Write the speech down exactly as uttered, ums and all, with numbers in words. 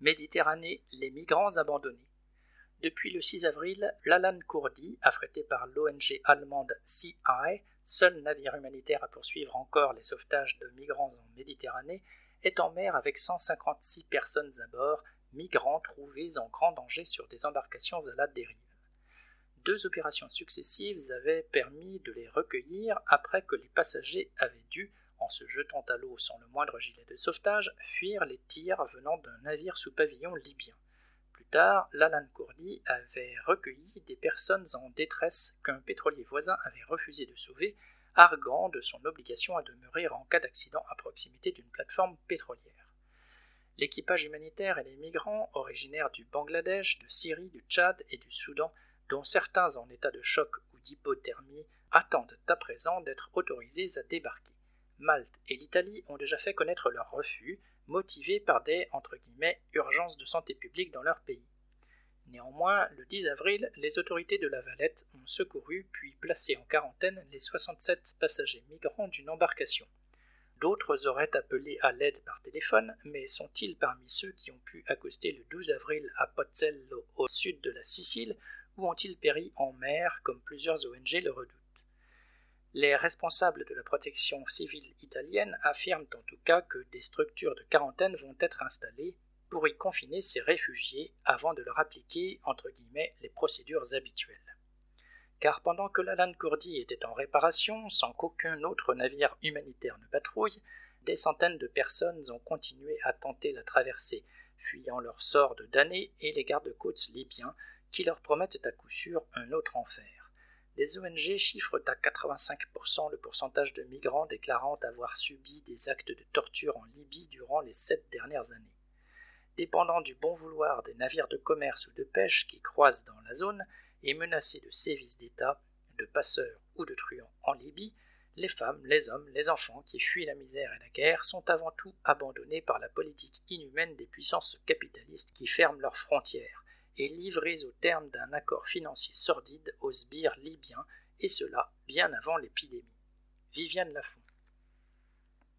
Méditerranée, les migrants abandonnés. Depuis le six avril, l'Alan Kurdi, affrété par l'O N G allemande Sea Eye, seul navire humanitaire à poursuivre encore les sauvetages de migrants en Méditerranée, est en mer avec cent cinquante-six personnes à bord, migrants trouvés en grand danger sur des embarcations à la dérive. Deux opérations successives avaient permis de les recueillir après que les passagers avaient dû, en se jetant à l'eau sans le moindre gilet de sauvetage, fuir les tirs venant d'un navire sous pavillon libyen. Plus tard, l'Alan Kurdi avait recueilli des personnes en détresse qu'un pétrolier voisin avait refusé de sauver, arguant de son obligation à demeurer en cas d'accident à proximité d'une plateforme pétrolière. L'équipage humanitaire et les migrants, originaires du Bangladesh, de Syrie, du Tchad et du Soudan, dont certains en état de choc ou d'hypothermie, attendent à présent d'être autorisés à débarquer. Malte et l'Italie ont déjà fait connaître leur refus, motivés par des entre guillemets, « urgences de santé publique » dans leur pays. Néanmoins, le dix avril, les autorités de La Valette ont secouru puis placé en quarantaine les soixante-sept passagers migrants d'une embarcation. D'autres auraient appelé à l'aide par téléphone, mais sont-ils parmi ceux qui ont pu accoster le douze avril à Pozzello, au sud de la Sicile, ou ont-ils péri en mer, comme plusieurs O N G le redoutent? Les responsables de la protection civile italienne affirment en tout cas que des structures de quarantaine vont être installées pour y confiner ces réfugiés avant de leur appliquer, entre guillemets, les procédures habituelles. Car pendant que l'Alan Kurdi était en réparation, sans qu'aucun autre navire humanitaire ne patrouille, des centaines de personnes ont continué à tenter la traversée, fuyant leur sort de damnés et les gardes-côtes libyens qui leur promettent à coup sûr un autre enfer. Des O N G chiffrent à quatre-vingt-cinq pour cent le pourcentage de migrants déclarant avoir subi des actes de torture en Libye durant les sept dernières années. Dépendant du bon vouloir des navires de commerce ou de pêche qui croisent dans la zone et menacés de sévices d'État, de passeurs ou de truands en Libye, les femmes, les hommes, les enfants qui fuient la misère et la guerre sont avant tout abandonnés par la politique inhumaine des puissances capitalistes qui ferment leurs frontières et livrés au terme d'un accord financier sordide aux sbires libyens, et cela bien avant l'épidémie. Viviane Lafont.